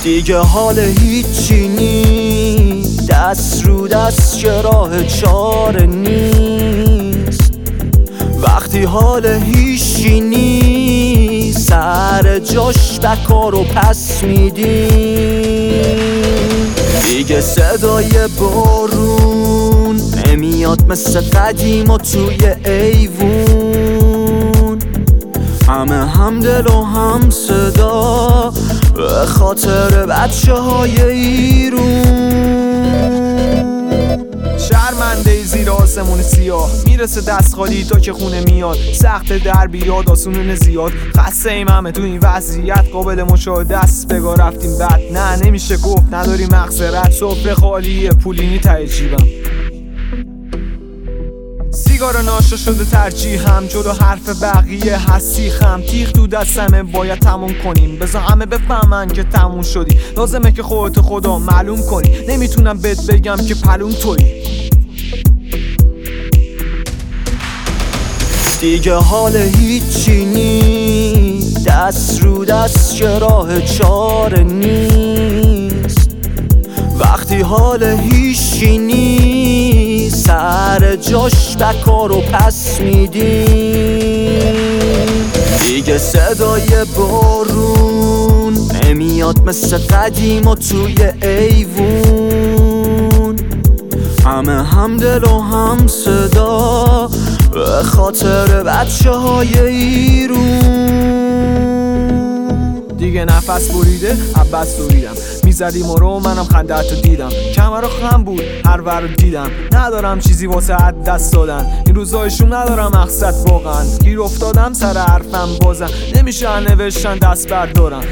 دیگه حال هیچی نی، دست رو دست که راه چاره نیست. وقتی حال هیچی نی، سر جاش بکارو پس میدیم. دیگه صدای بارون نمیاد مثل قدیما توی ایوون. همه همدل و هم صدا به خاطر بچه های ایرون. شرمنده زیر آسمون سیاه میرسه دست خالی تا که خونه میاد. سخت در بیاد آسونون زیاد، خسته ایم همه تو این وضعیت. قابل مشاهده است بگاه رفتیم بد، نه نمیشه گفت نداری مغفرت. سفره خالیه پولینی ته جیبم، سیگار ناشا شده ترجیحم. جلو حرف بقیه هستی خم، تیغ تو دستمه باید تموم کنیم. بذار همه بفهمن که تموم شدی، لازمه که خودت خدا معلوم کنی. نمیتونم بهت بگم که پلوم تویی. دیگه حال هیچی نی، دست رو دست که راه چاره نیست. وقتی حال هیچی نی، سر جاش بکارو پس میدیم. دیگه صدای بارون نمیاد مثل قدیما توی ایوون. همه همدل و هم صدا به خاطر بچه های ایرون. دیگه نفس بریده عباس دوریدم، میزدیم و رو منم خنده‌تو دیدم. کمر خم بود هر ور رو دیدم، ندارم چیزی واسه عد دست دادن. این روزایشون ندارم مقصد واقعا، گیر افتادم سر حرفم بازم. نمیشه نوشتن دست بردارم.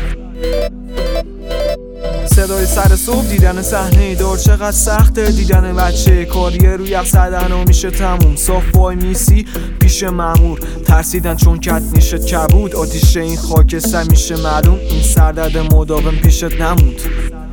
صدای سر صبح دیدن صحنه دار، چقدر سخته دیدن بچه کاریه روی یخ زدن و میشه تموم. صاف وای میسی پیش مامور، ترسیدن چون کت میشه کبود. آتیشه این خاکستر میشه معلوم، این سردرد مداوم پیشت نموند.